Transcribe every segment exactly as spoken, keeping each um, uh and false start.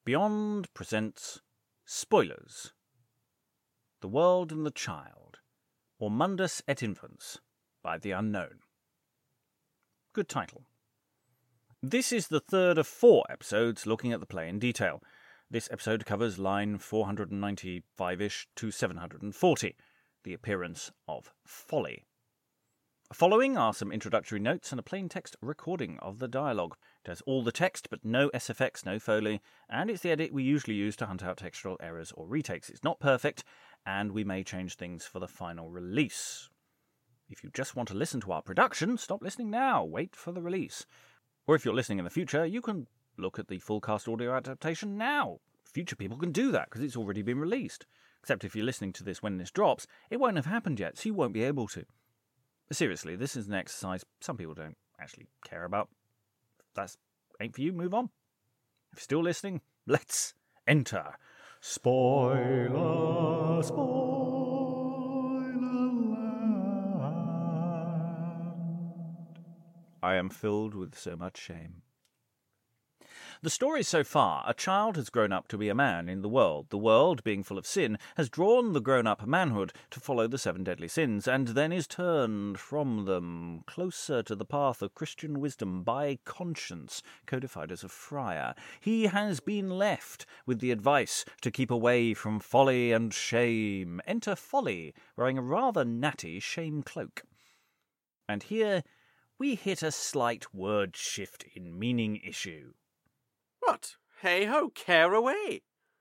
Beyond presents Spoilers. The World and the Child, or Mundus et Infans, by The Unknown. Good title. This is the third of four episodes looking at the play in detail. This episode covers line four ninety-five-ish to seven forty, the appearance of Folly. Following are some introductory notes and a plain text recording of the dialogue. It has all the text but no S F X, no Foley, and it's the edit we usually use to hunt out textual errors or retakes. It's not perfect, and we may change things for the final release. If you just want to listen to our production, stop listening now. Wait for the release. Or if you're listening in the future, you can look at the full cast audio adaptation now. Future people can do that because it's already been released. Except if you're listening to this when this drops, it won't have happened yet, so you won't be able to. Seriously, this is an exercise some people don't actually care about. If that ain't for you, move on. If you're still listening, let's enter Spoiler, Spoiler Land. I am filled with so much shame. The story so far, a child has grown up to be a man in the world. The world, being full of sin, has drawn the grown-up manhood to follow the seven deadly sins, and then is turned from them closer to the path of Christian wisdom by conscience, codified as a friar. He has been left with the advice to keep away from folly and shame. Enter Folly, wearing a rather natty shame cloak. And here we hit a slight word shift in meaning issue. What? Hey-ho, care away.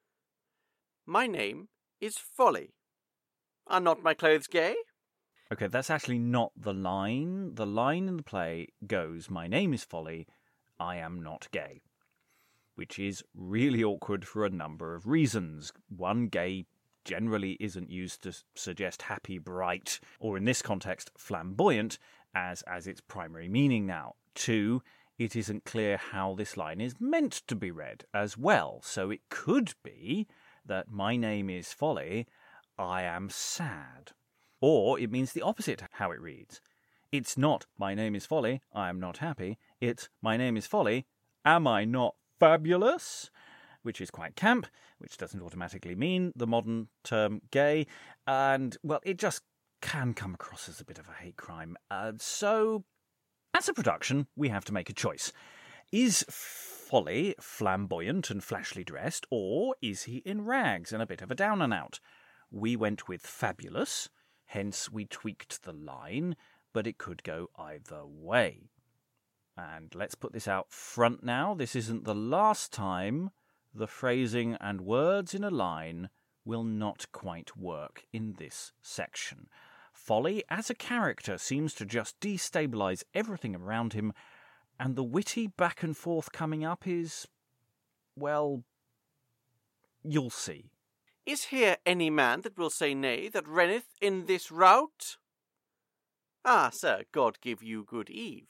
My name is Folly. Are not my clothes gay? Okay, that's actually not the line. The line in the play goes, my name is Folly, I am not gay. Which is really awkward for a number of reasons. One, gay generally isn't used to suggest happy, bright, or in this context, flamboyant, as, as its primary meaning now. Two, it isn't clear how this line is meant to be read as well. So it could be that my name is Folly, I am sad. Or it means the opposite how it reads. It's not my name is Folly, I am not happy. It's my name is Folly, am I not fabulous? Which is quite camp, which doesn't automatically mean the modern term gay. And, well, it just can come across as a bit of a hate crime. Uh, so... As a production, we have to make a choice. Is Folly flamboyant and flashily dressed, or is he in rags and a bit of a down and out? We went with fabulous, hence we tweaked the line, but it could go either way. And let's put this out front now. This isn't the last time the phrasing and words in a line will not quite work in this section. Folly, as a character, seems to just destabilise everything around him, and the witty back and forth coming up is, well, you'll see. Is here any man that will say nay that renneth in this rout? Ah, sir, God give you good eve.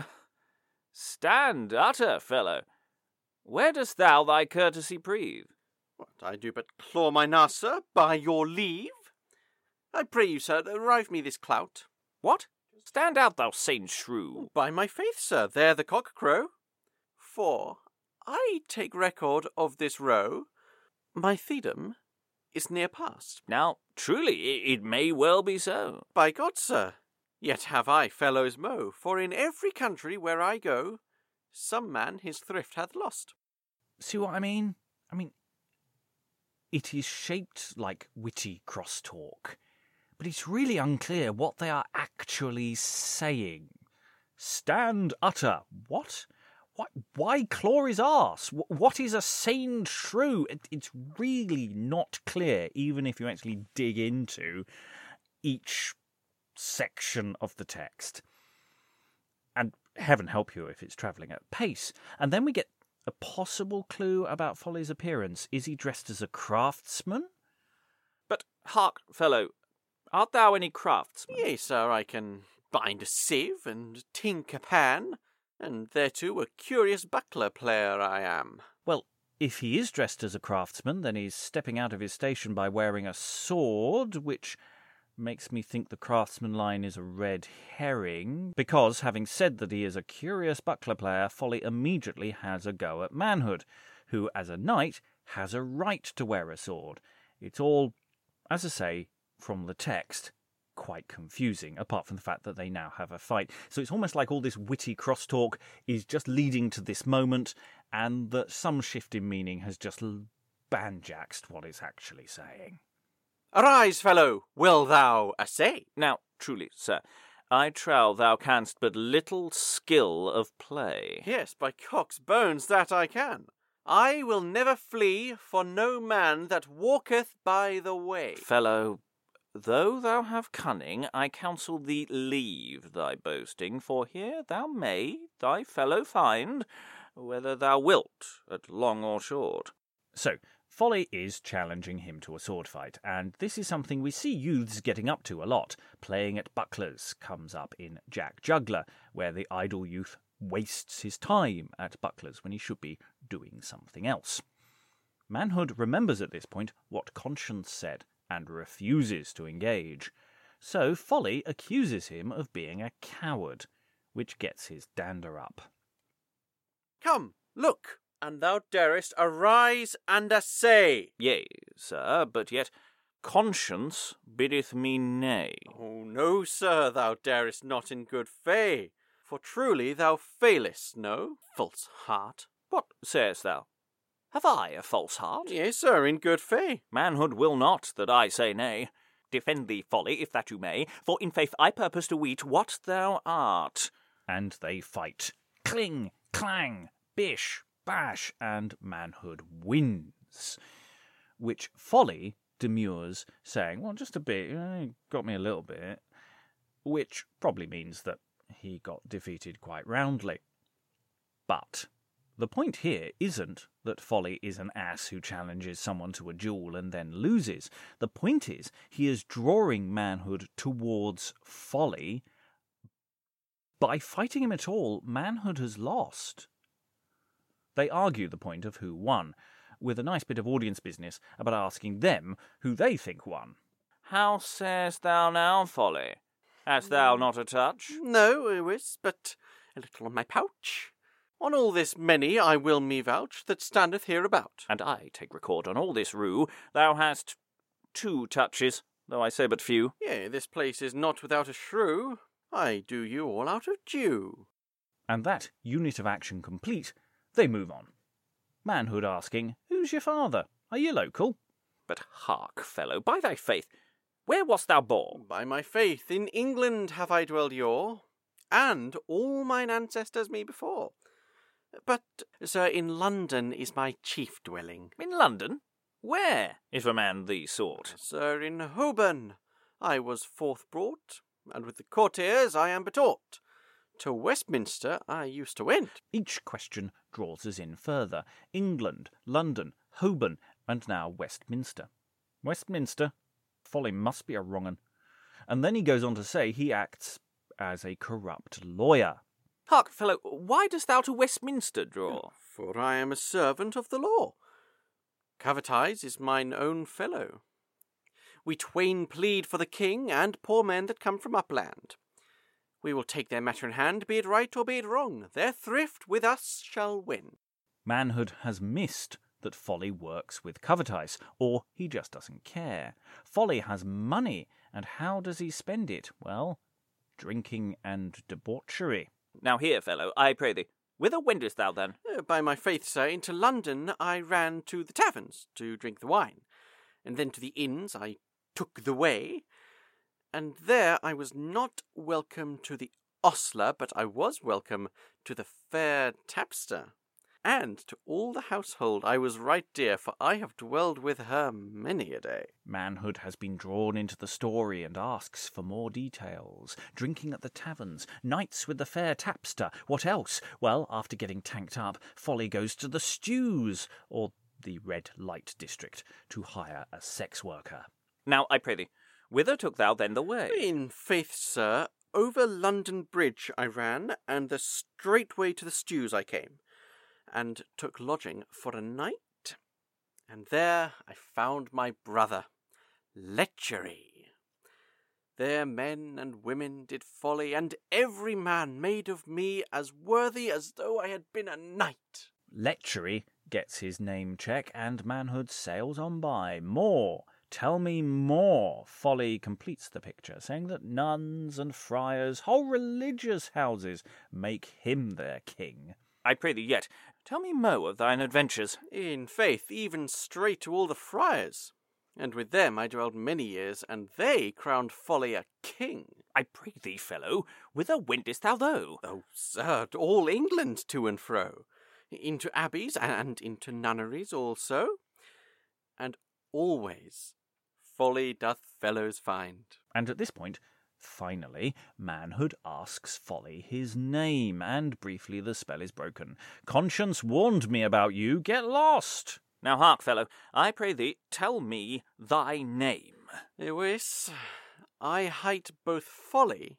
Stand, utter, fellow. Where dost thou thy courtesy prove? What, I do but claw my nose, sir, by your leave. I pray you, sir, rive me this clout. What? Stand out, thou sane shrew. By my faith, sir, there the cock crow. For I take record of this row, my thiedom is near past. Now, truly, it, it may well be so. By God, sir, yet have I fellows mow, for in every country where I go, some man his thrift hath lost. See what I mean? I mean, it is shaped like witty crosstalk, but it's really unclear what they are actually saying. Stand utter. What? Why, why claw his arse? What is a sane shrew? It, it's really not clear, even if you actually dig into each section of the text. And heaven help you if it's travelling at pace. And then we get a possible clue about Folly's appearance. Is he dressed as a craftsman? But hark, fellow, art thou any craftsman? Yea, sir, I can bind a sieve and tink a pan, and thereto a curious buckler player I am. Well, if he is dressed as a craftsman, then he's stepping out of his station by wearing a sword, which makes me think the craftsman line is a red herring, because, having said that he is a curious buckler player, Folly immediately has a go at manhood, who, as a knight, has a right to wear a sword. It's all, as I say, from the text, quite confusing, apart from the fact that they now have a fight. So it's almost like all this witty crosstalk is just leading to this moment, and that some shift in meaning has just banjaxed what it's actually saying. Arise, fellow, will thou essay? Now, truly, sir, I trow thou canst but little skill of play. Yes, by cock's bones, that I can. I will never flee for no man that walketh by the way. Fellow, though thou have cunning, I counsel thee leave thy boasting, for here thou may thy fellow find, whether thou wilt, at long or short. So, Folly is challenging him to a sword fight, and this is something we see youths getting up to a lot. Playing at bucklers comes up in Jack Juggler, where the idle youth wastes his time at bucklers when he should be doing something else. Manhood remembers at this point what Conscience said, and refuses to engage. So Folly accuses him of being a coward, which gets his dander up. Come, look, and thou darest arise and essay. Yea, sir, but yet conscience biddeth me nay. Oh, no, sir, thou darest not in good fay, for truly thou failest, no, false heart. What sayest thou? Have I a false heart? Yea, sir, in good fay. Manhood will not that I say nay. Defend thee, Folly, if that you may, for in faith I purpose to weet what thou art. And they fight. Cling, clang, bish, bash, and Manhood wins. Which Folly demurs, saying, well, just a bit, you got me a little bit. Which probably means that he got defeated quite roundly. But the point here isn't that Folly is an ass who challenges someone to a duel and then loses. The point is he is drawing Manhood towards Folly. By fighting him at all, Manhood has lost. They argue the point of who won, with a nice bit of audience business about asking them who they think won. How sayest thou now, Folly? Hast thou not a touch? No, Ewis, but a little on my pouch. On all this many I will me vouch that standeth hereabout. And I take record on all this rue, thou hast two touches, though I say but few. Yea, this place is not without a shrew. I do you all out of due. And that unit of action complete, they move on. Manhood asking, who's your father? Are you local? But hark, fellow, by thy faith, where wast thou born? By my faith, in England have I dwelled yore, and all mine ancestors me before. But, sir, in London is my chief dwelling. In London? Where, if a man thee sought? Sir, in Holborn I was forth brought, and with the courtiers I am betaught. To Westminster I used to went. Each question draws us in further. England, London, Holborn, and now Westminster. Westminster? Folly must be a wrong un. And then he goes on to say he acts as a corrupt lawyer. Hark, fellow, why dost thou to Westminster draw? For I am a servant of the law. Covetise is mine own fellow. We twain plead for the king and poor men that come from upland. We will take their matter in hand, be it right or be it wrong. Their thrift with us shall win. Manhood has missed that Folly works with Covetise, or he just doesn't care. Folly has money, and how does he spend it? Well, drinking and debauchery. Now here, fellow, I pray thee, whither wentest thou then? Uh, by my faith, sir, into London I ran to the taverns to drink the wine, and then to the inns I took the way, and there I was not welcome to the ostler, but I was welcome to the fair tapster. And to all the household I was right dear, for I have dwelled with her many a day. Manhood has been drawn into the story and asks for more details. Drinking at the taverns, nights with the fair tapster. What else? Well, after getting tanked up, Folly goes to the stews, or the red light district, to hire a sex worker. Now, I pray thee, whither took thou then the way? In faith, sir, over London Bridge I ran, and the straight way to the stews I came, and took lodging for a night, and there I found my brother, Lechery. There men and women did folly, and every man made of me as worthy as though I had been a knight. Lechery gets his name check, and Manhood sails on by. More! Tell me more! Folly completes the picture, saying that nuns and friars, whole religious houses, make him their king. I pray thee yet, tell me mo of thine adventures. In faith, even straight to all the friars. And with them I dwelled many years, and they crowned Folly a king. I pray thee, fellow, whither wentest thou though? Oh, sir, to all England to and fro, into abbeys and into nunneries also, and always folly doth fellows find. And at this point, finally, Manhood asks Folly his name, and briefly the spell is broken. Conscience warned me about you, get lost! Now hark, fellow, I pray thee, tell me thy name. Lewis, I hight both folly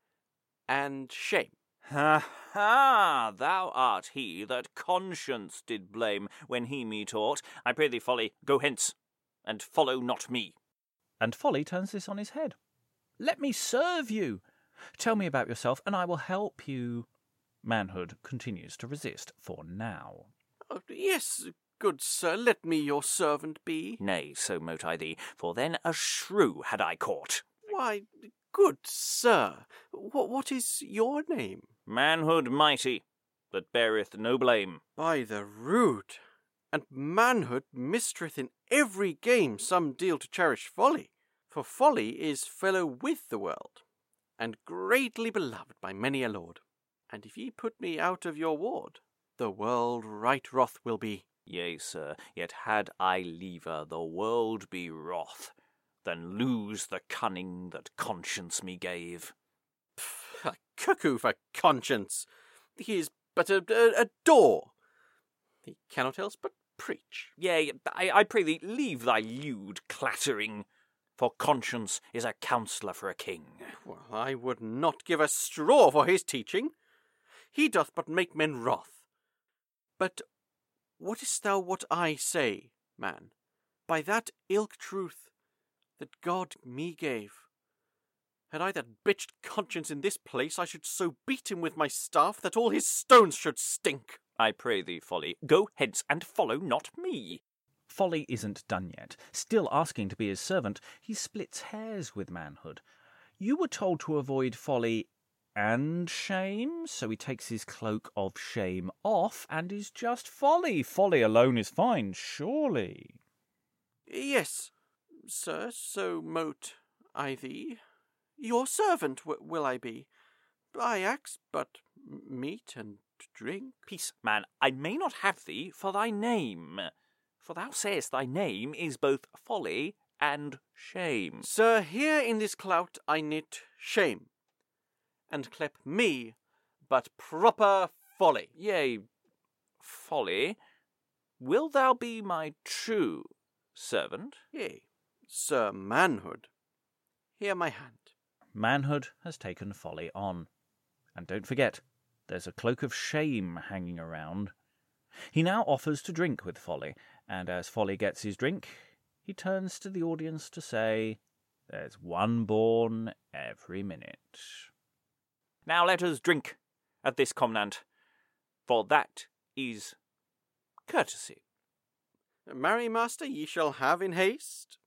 and shame. Ha ha! Thou art he that conscience did blame when he me taught. I pray thee, Folly, go hence, and follow not me. And Folly turns this on his head. Let me serve you! Tell me about yourself, and I will help you. Manhood continues to resist for now. Oh, yes, good sir, let me your servant be. Nay, so mote I thee, for then a shrew had I caught. Why, good sir, what, what is your name? Manhood mighty, that beareth no blame. By the rood, and manhood mistreth in every game some deal to cherish folly. For folly is fellow with the world, and greatly beloved by many a lord. And if ye put me out of your ward, the world right wroth will be. Yea, sir, yet had I liever the world be wroth, than lose the cunning that conscience me gave. Pff, a cuckoo for conscience! He is but a, a, a door. He cannot else but preach. Yea, I, I pray thee, leave thy lewd clattering, for conscience is a counsellor for a king. Well, I would not give a straw for his teaching. He doth but make men wroth. But wouldst thou what I say, man, by that ilk truth that God me gave? Had I that bitched conscience in this place, I should so beat him with my staff that all his stones should stink. I pray thee, Folly, go hence and follow not me. Folly isn't done yet. Still asking to be his servant, he splits hairs with Manhood. You were told to avoid folly and shame, so he takes his cloak of shame off and is just Folly. Folly alone is fine, surely. Yes, sir, so mote I thee. Your servant w- will I be. I ask but meat and drink. Peace, man, I may not have thee for thy name. For thou sayest thy name is both folly and shame. Sir, here in this clout I knit shame, and clep me but proper folly. Yea, Folly, will thou be my true servant? Yea, Sir Manhood, here my hand. Manhood has taken Folly on. And don't forget, there's a cloak of shame hanging around. He now offers to drink with Folly, and as Folly gets his drink, he turns to the audience to say, "There's one born every minute." Now let us drink at this covenant, for that is courtesy. Marry, master, ye shall have in haste.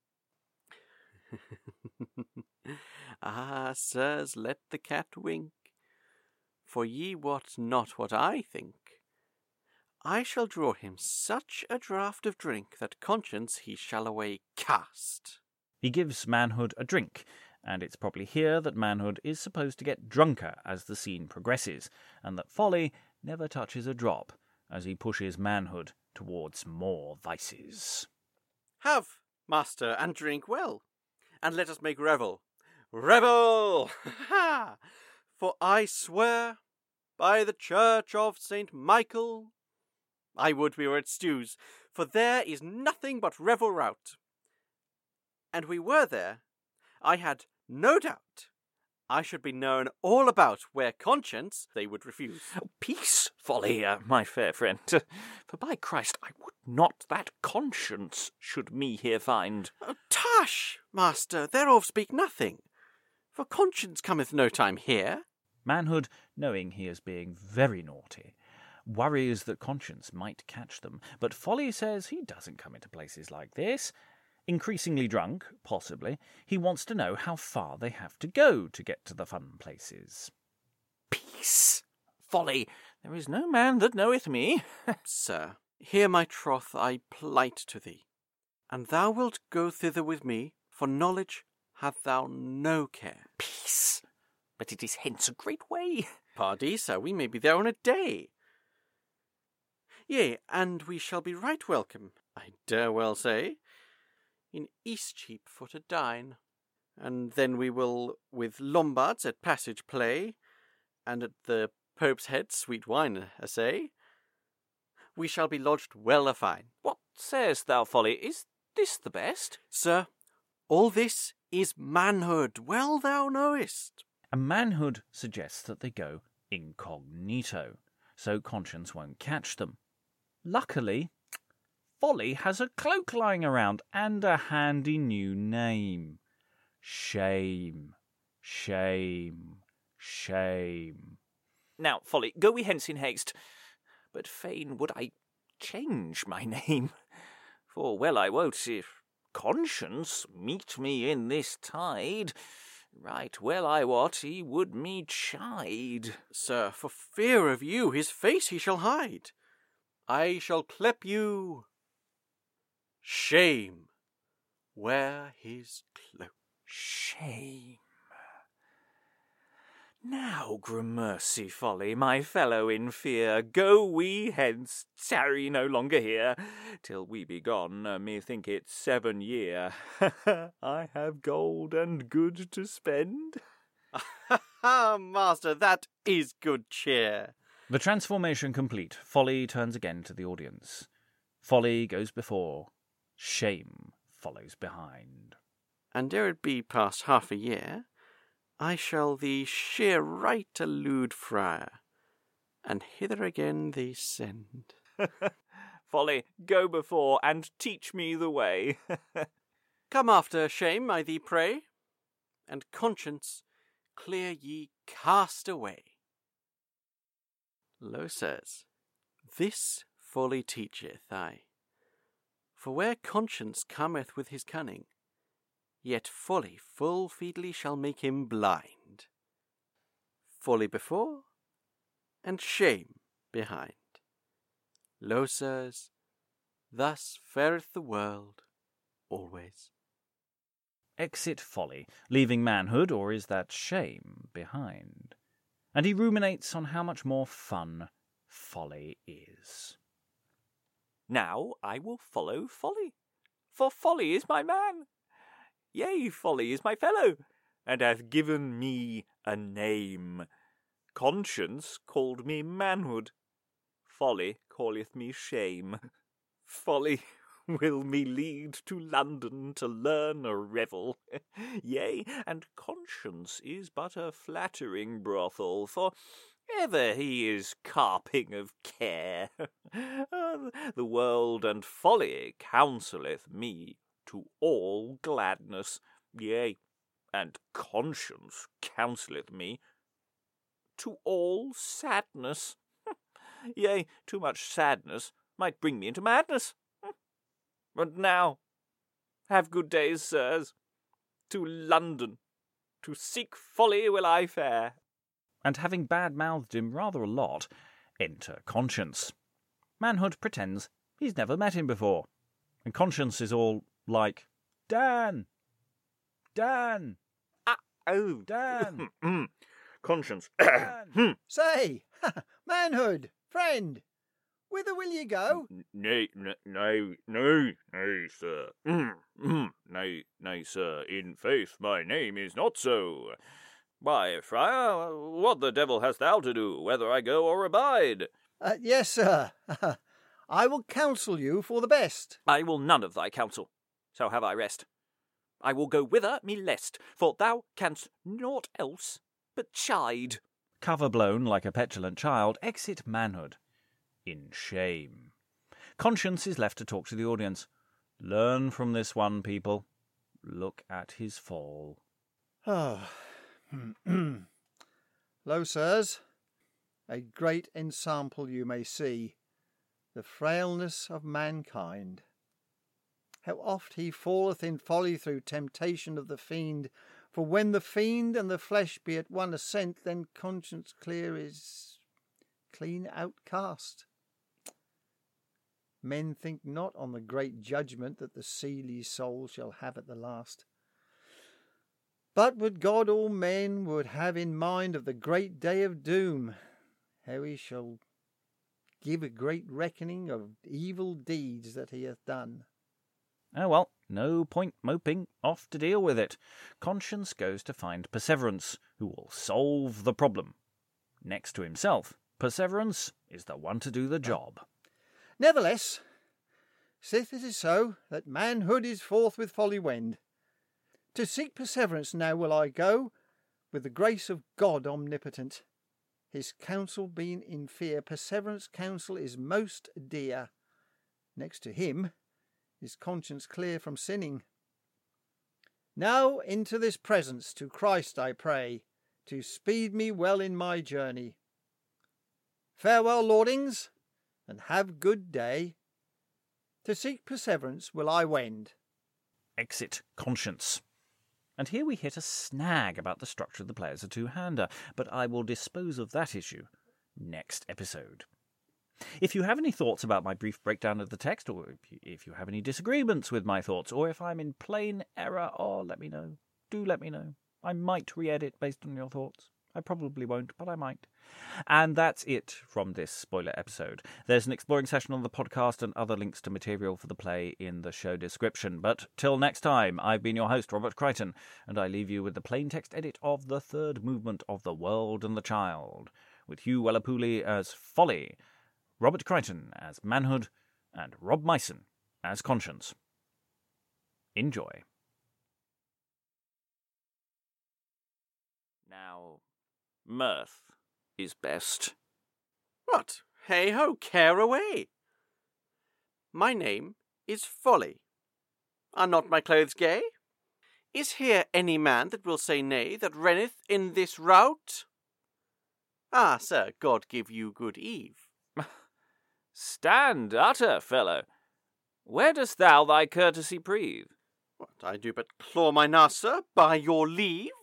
Ah, sirs, let the cat wink, for ye wot not what I think. I shall draw him such a draught of drink that conscience he shall away cast. He gives Manhood a drink, and it's probably here that Manhood is supposed to get drunker as the scene progresses, and that Folly never touches a drop as he pushes Manhood towards more vices. Have, master, and drink well, and let us make revel. Revel! Ha! For I swear, by the church of Saint Michael, I would we were at Stew's, for there is nothing but revel rout. And we were there, I had no doubt I should be known all about where conscience they would refuse. Oh, peace, Folly, uh, my fair friend, for by Christ I would not that conscience should me here find. Oh, tush, master, thereof speak nothing, for conscience cometh no time here. Manhood, knowing he is being very naughty, worries that Conscience might catch them, but Folly says he doesn't come into places like this. Increasingly drunk, possibly, he wants to know how far they have to go to get to the fun places. Peace! Folly, there is no man that knoweth me. Sir, hear my troth I plight to thee, and thou wilt go thither with me, for knowledge hath thou no care. Peace! But it is hence a great way. Pardie, sir, we may be there on a day. Yea, and we shall be right welcome, I dare well say, in Eastcheap for to dine. And then we will with Lombards at Passage play, and at the Pope's Head sweet wine assay. We shall be lodged well a fine. What sayest thou, Folly? Is this the best? Sir, all this is manhood, well thou knowest. And Manhood suggests that they go incognito, so Conscience won't catch them. Luckily, Folly has a cloak lying around and a handy new name. Shame, shame, shame. Now, Folly, go we hence in haste. But fain would I change my name. For well I wot, if Conscience meet me in this tide, right well I wot he would me chide. Sir, for fear of you his face he shall hide. I shall clep you Shame. Wear his cloak. Shame. Now, gramercy, Folly, my fellow in fear, go we hence, tarry no longer here, till we be gone, uh, methink it seven year. I have gold and good to spend. Ha ha, master, that is good cheer. The transformation complete, Folly turns again to the audience. Folly goes before, Shame follows behind. And ere it be past half a year, I shall thee sheer right a lewd friar, and hither again thee send. Folly, go before, and teach me the way. Come after, Shame, I thee pray, and Conscience clear ye cast away. Lo, sirs, this Folly teacheth I. For where Conscience cometh with his cunning, yet Folly full feedly shall make him blind. Folly before, and Shame behind. Lo, sirs, thus fareth the world always. Exit Folly, leaving Manhood, or is that Shame, behind. And he ruminates on how much more fun Folly is. Now I will follow Folly, for Folly is my man. Yea, Folly is my fellow, and hath given me a name. Conscience called me Manhood, Folly calleth me Shame. Folly will me lead to London to learn a revel. Yea, and Conscience is but a flattering brothel, for ever he is carping of care. The world and Folly counselleth me to all gladness, yea, and Conscience counselleth me to all sadness. Yea, too much sadness might bring me into madness. And now, have good days, sirs. To London, to seek Folly will I fare. And having bad-mouthed him rather a lot, enter Conscience. Manhood pretends he's never met him before, and Conscience is all like, Dan! Dan! Ah, oh, Dan! Conscience. Dan! Say, Manhood, friend, whither will ye go? Nay, no, no, no, no, sir. Mm, mm, nay, nay, sir. In faith, my name is not so. Why, friar, what the devil hast thou to do, whether I go or abide? Uh, yes, sir. I will counsel you for the best. I will none of thy counsel, so have I rest. I will go whither me lest, for thou canst naught else but chide. Cover blown like a petulant child, exit Manhood. In shame. Conscience is left to talk to the audience. Learn from this one, people. Look at his fall. Oh. Lo, sirs, a great ensample you may see, the frailness of mankind. How oft he falleth in folly through temptation of the fiend, for when the fiend and the flesh be at one assent, then conscience clear is clean outcast. Men think not on the great judgment that the seely soul shall have at the last. But would God all men would have in mind of the great day of doom, how he shall give a great reckoning of evil deeds that he hath done. Oh well, no point moping, off to deal with it. Conscience goes to find Perseverance, who will solve the problem. Next to himself, Perseverance is the one to do the job. Nevertheless, sith it is so, that manhood is forth with folly wend. To seek Perseverance now will I go, with the grace of God omnipotent. His counsel being in fear, Perseverance counsel is most dear. Next to him, his conscience clear from sinning. Now into this presence to Christ I pray, to speed me well in my journey. Farewell, lordings, and have good day. To seek Perseverance will I wend. Exit Conscience. And here we hit a snag about the structure of the play as a two-hander, but I will dispose of that issue next episode. If you have any thoughts about my brief breakdown of the text, or if you have any disagreements with my thoughts, or if I'm in plain error, oh, let me know. Do let me know. I might re-edit based on your thoughts. I probably won't, but I might. And that's it from this spoiler episode. There's an exploring session on the podcast and other links to material for the play in the show description. But till next time, I've been your host, Robert Crichton, and I leave you with the plain text edit of the third movement of The World and the Child, with Hugh Wellapuli as Folly, Robert Crichton as Manhood, and Rob Myson as Conscience. Enjoy. Now, mirth is best. What? Hey-ho, care away. My name is Folly. Are not my clothes gay? Is here any man that will say nay, that renneth in this rout? Ah, sir, God give you good eve. Stand utter, fellow. Where dost thou thy courtesy prove? What, I do but claw my nose, sir, by your leave.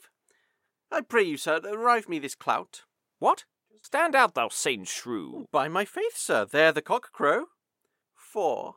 I pray you, sir, rive me this clout. What? Stand out, thou sane shrew. By my faith, sir, there the cock crow. For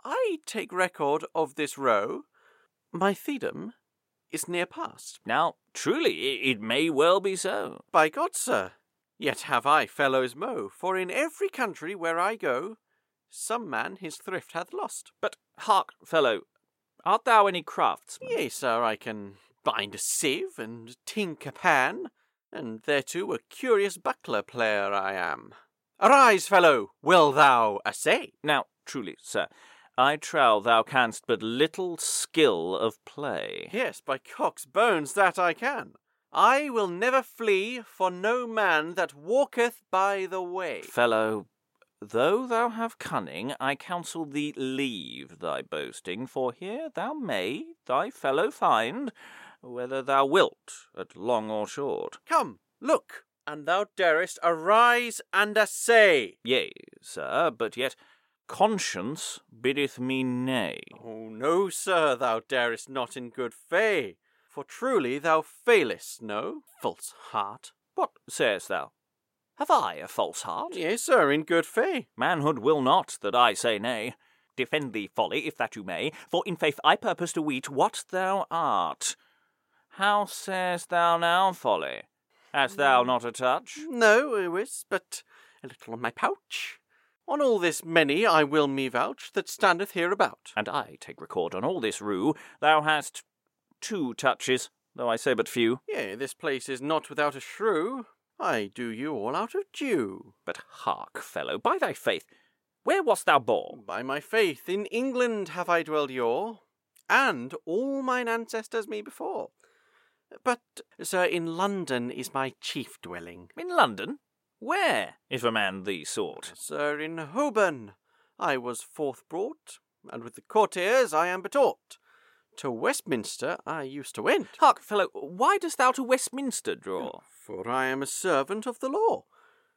I take record of this row, my thiedom is near past. Now, truly, it, it may well be so. By God, sir, yet have I fellows mow, for in every country where I go, some man his thrift hath lost. But hark, fellow, art thou any craftsman? Yea, sir, I can bind a sieve and tink a pan, and thereto a curious buckler player I am. Arise, fellow, will thou essay? Now, truly, sir, I trow thou canst but little skill of play. Yes, by cock's bones, that I can. I will never flee for no man that walketh by the way. Fellow, though thou have cunning, I counsel thee leave thy boasting, for here thou may thy fellow find, whether thou wilt, at long or short. Come, look, and thou darest arise and essay. Yea, sir, but yet conscience biddeth me nay. Oh, no, sir, thou darest not in good fay, for truly thou failest, no, false heart. What sayest thou? Have I a false heart? Yea, sir, in good fay. Manhood will not that I say nay. Defend thee, Folly, if that you may, for in faith I purpose to weet what thou art. How sayest thou now, Folly? Hast thou not a touch? No, Ewis, but a little on my pouch. On all this many I will me vouch that standeth hereabout. And I take record on all this rue. Thou hast two touches, though I say but few. Yea, this place is not without a shrew. I do you all out of due. But hark, fellow, by thy faith, where wast thou born? By my faith, in England have I dwelled yore, and all mine ancestors me before. But, sir, in London is my chief dwelling. In London? Where, if a man thee sought? Sir, in Holborn I was forth brought, and with the courtiers I am betaught. To Westminster I used to went. Hark, fellow, why dost thou to Westminster draw? For I am a servant of the law.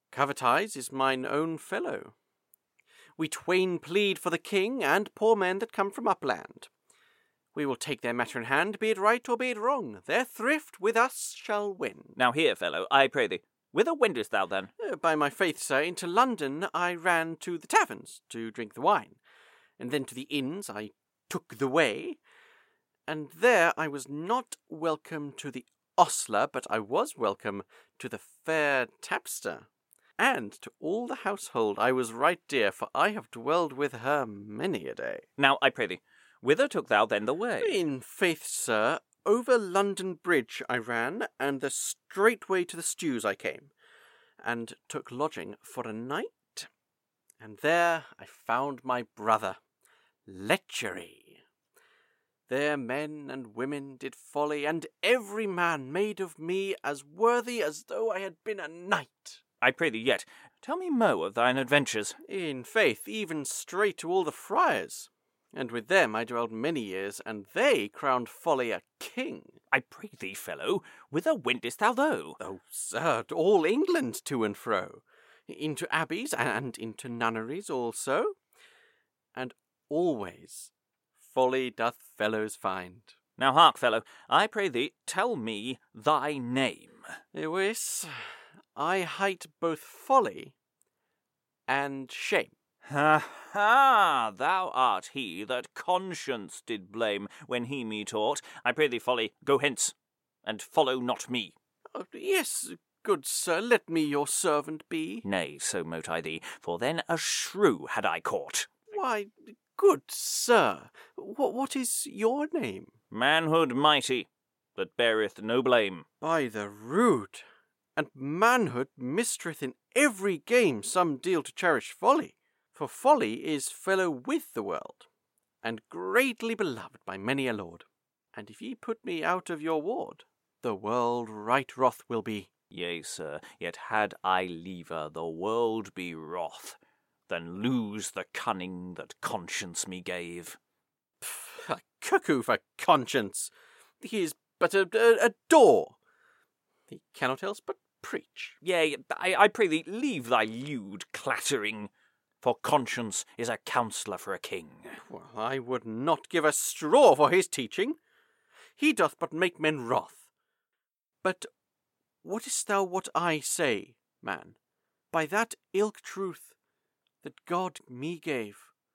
covetise is mine own fellow. We twain plead for the king and poor men that come from upland. We will take their matter in hand, be it right or be it wrong. Their thrift with us shall win. Now here, fellow, I pray thee, whither wendest thou then? Uh, by my faith, sir, into London I ran to the taverns to drink the wine, and then to the inns I took the way, and there I was not welcome to the ostler, but I was welcome to the fair tapster. And to all the household I was right dear, for I have dwelled with her many a day. Now, I pray thee, whither took thou then the way? In faith, sir, over London Bridge I ran, and the straight way to the stews I came, and took lodging for a night, and there I found my brother, Lechery. There men and women did folly, and every man made of me as worthy as though I had been a knight. I pray thee yet, tell me mo of thine adventures. In faith, even straight to all the friars. And with them I dwelled many years, and they crowned folly a king. I pray thee, fellow, whither wentest thou though? Oh, sir, to all England to and fro, into abbeys and into nunneries also, and always folly doth fellows find. Now hark, fellow, I pray thee, tell me thy name. Lewis, I hight both folly and shame. Ha ha! Thou art he that conscience did blame when he me taught. I pray thee, folly, go hence, and follow not me. Oh, yes, good sir, let me your servant be. Nay, so mote I thee, for then a shrew had I caught. Why, good sir, what, what is your name? Manhood mighty, that beareth no blame. By the rood, and manhood mistress in every game some deal to cherish folly. For folly is fellow with the world, and greatly beloved by many a lord. And if ye put me out of your ward, the world right wroth will be. Yea, sir, yet had I liever the world be wroth, than lose the cunning that conscience me gave. Pff, a cuckoo for conscience! He is but a, a, a door. He cannot else but preach. Yea, I, I pray thee, leave thy lewd clattering, for conscience is a counsellor for a king. Well, I would not give a straw for his teaching. He doth but make men wroth. But wouldst thou what I say, man, by that ilk truth that God me gave?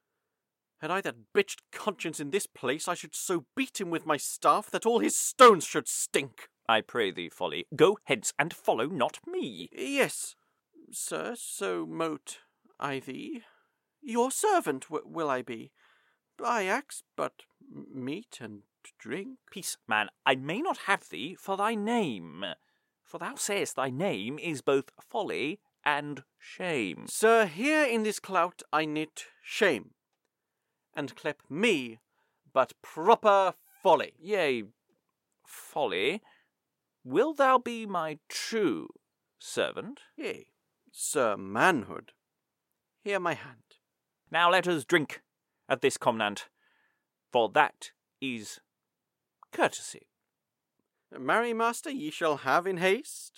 Had I that bitched conscience in this place, I should so beat him with my staff that all his stones should stink. I pray thee, folly, go hence and follow not me. Yes, sir, so mote I thee. Your servant w- will I be. I ask but meat and drink. Peace, man, I may not have thee for thy name, for thou sayest thy name is both folly and shame. Sir, here in this clout I knit shame, and clep me but proper folly. Yea, folly, will thou be my true servant? Yea, Sir Manhood, here my hand. Now let us drink at this covenant, for that is courtesy. Marry, master, ye shall have in haste.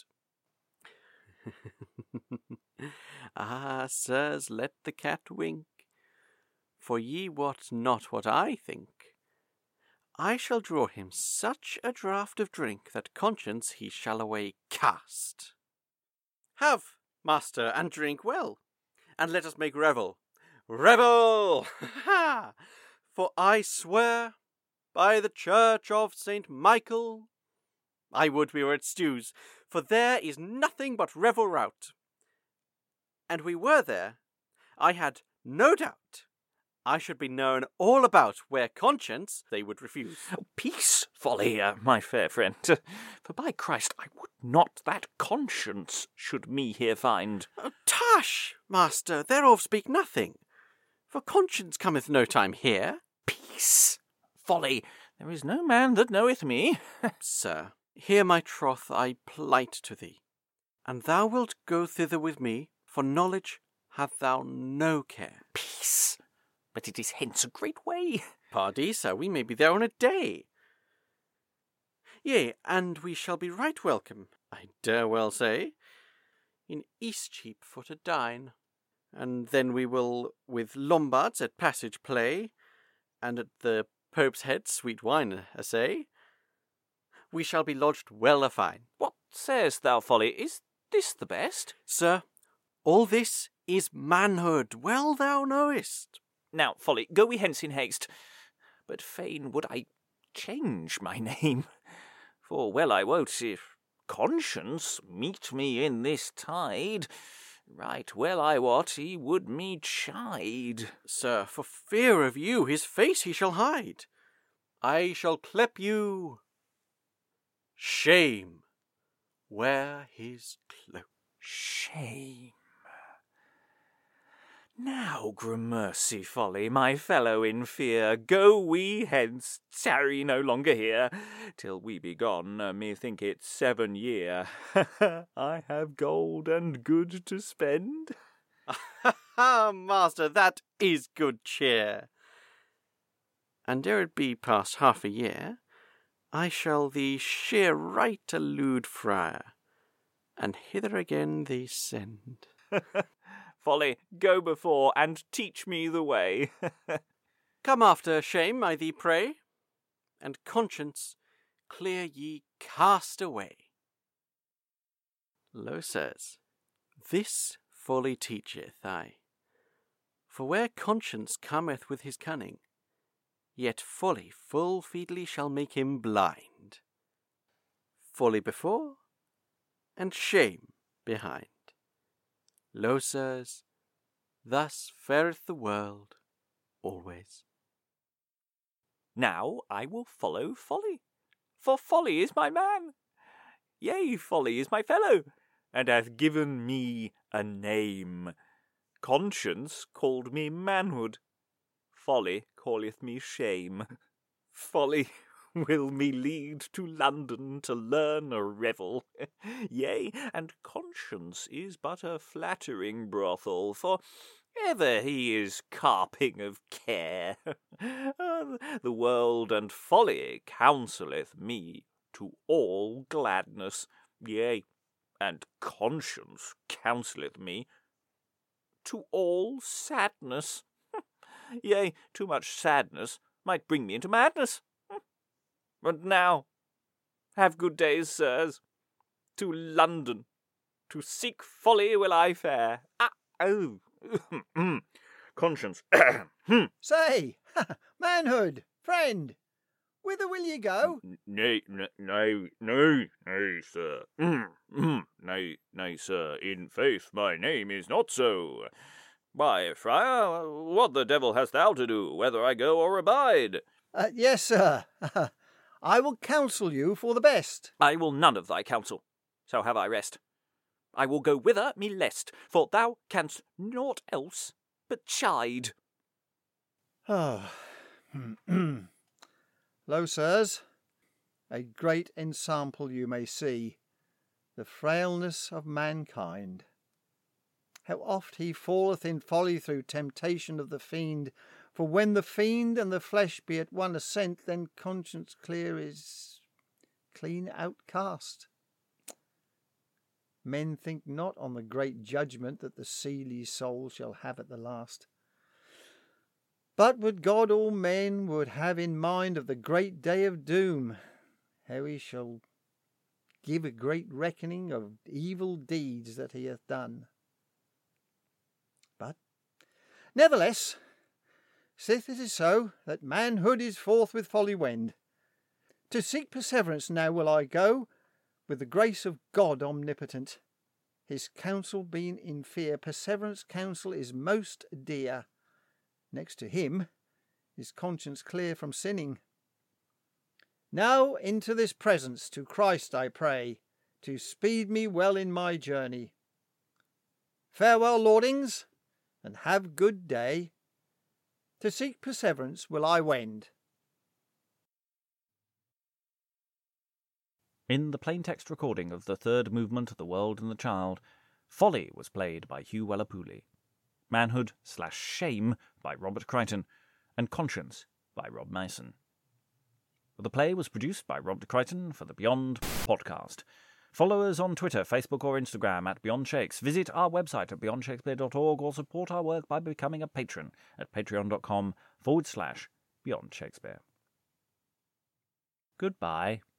Ah, sirs, let the cat wink, for ye wot not what I think. I shall draw him such a draught of drink that conscience he shall away cast. Have, master, and drink well, and let us make revel. Revel! Ha! For I swear, by the church of Saint Michael, I would we were at Stews, for there is nothing but revel rout. And we were there, I had no doubt I should be known all about where conscience they would refuse. Oh, peace, folly, uh, my fair friend, for by Christ I would not that conscience should me here find. Oh, tush, master, thereof speak nothing, for conscience cometh no time here. Peace, folly, there is no man that knoweth me. Sir, hear my troth I plight to thee, and thou wilt go thither with me, for knowledge hast thou no care. Peace, but it is hence a great way. Pardie, sir, we may be there on a day. Yea, and we shall be right welcome, I dare well say. in Eastcheap for to dine. And then we will with Lombards at Passage play, and at the Pope's Head sweet wine assay. We shall be lodged well a fine. What sayest thou, Folly? Is this the best? Sir, all this is manhood, well thou knowest. Now, Folly, go we hence in haste. But fain would I change my name. For well I wot, if Conscience meet me in this tide, right well I wot he would me chide. Sir, for fear of you his face he shall hide. I shall clep you Shame. Wear his cloak. Shame. Now, gramercy, Folly, my fellow in fear, go we hence, tarry no longer here, till we be gone, uh, methink it seven year. I have gold and good to spend. Ha ha, master, that is good cheer. And ere it be past half a year, I shall thee sheer right elude, friar, and hither again thee send. Folly, go before, and teach me the way. Come after, Shame, I thee pray, and Conscience clear ye cast away. Lo, sirs, this folly teacheth I. For where Conscience cometh with his cunning, yet folly full feedly shall make him blind. Folly before, and shame behind. Lo, sirs, thus fareth the world always. Now I will follow Folly, for Folly is my man. Yea, Folly is my fellow, and hath given me a name. Conscience called me manhood, Folly calleth me shame. Folly will me lead to London to learn a revel. Yea, and Conscience is but a flattering brothel, for ever he is carping of care. The world and Folly counselleth me to all gladness. Yea, and Conscience counselleth me to all sadness. Yea, too much sadness might bring me into madness. And now, have good days, sirs. To London, to seek Folly will I fare. Ah, oh, Conscience. Say, manhood, friend, whither will ye go? Nay, no, no, no, no, sir. Nay, nay, sir, in faith my name is not so. Why, friar, what the devil hast thou to do, whether I go or abide? Uh, yes, sir. I will counsel you for the best. I will none of thy counsel, so have I rest. I will go whither me lest, for thou canst naught else but chide. Oh. Lo, sirs, a great ensample you may see, the frailness of mankind. How oft he falleth in folly through temptation of the fiend, for when the fiend and the flesh be at one assent, then Conscience clear is clean outcast. Men think not on the great judgment that the seely soul shall have at the last. But would God all men would have in mind of the great day of doom, how he shall give a great reckoning of evil deeds that he hath done. But, nevertheless, sith it is so, that manhood is forth with folly wend, to seek perseverance now will I go, with the grace of God omnipotent. His counsel being in fear, perseverance counsel is most dear. Next to him is Conscience clear from sinning. Now into this presence to Christ I pray, to speed me well in my journey. Farewell, lordings, and have good day. To seek perseverance will I wend. In the plaintext recording of the third movement of The World and the Child, Folly was played by Hugh Weller-Pooley, Manhood slash Shame by Robert Crichton, and Conscience by Rob Mason. The play was produced by Robert Crichton for the Beyond podcast. Follow us on Twitter, Facebook or Instagram at Beyond Shakes. Visit our website at beyond shakespeare dot org or support our work by becoming a patron at patreon.com forward slash Beyond Shakespeare. Goodbye.